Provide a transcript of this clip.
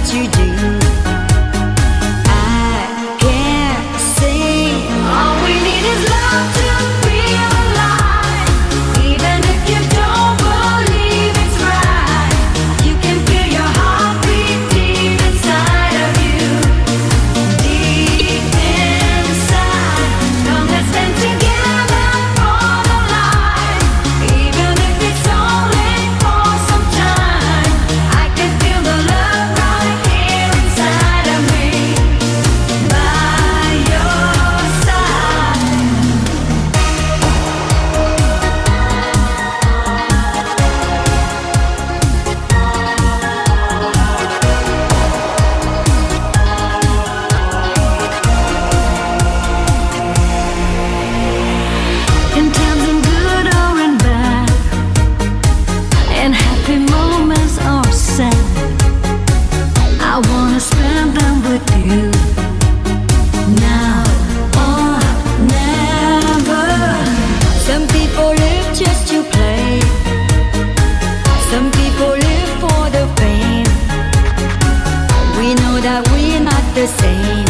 what you do. I can't see. All we need is love to feel alive. Even if you don't believe it's right, you can feel your heartbeat deep inside of you. Deep inside. Come, let's stand together for the light. Even if it's only for some time, I can feel the love right here inside of me. By your side. In times of good or in bad, in happy moments or sad, I wanna spend them with you. Now or never. Some people live just to play. Some people live for the fame. We know that we're not the same.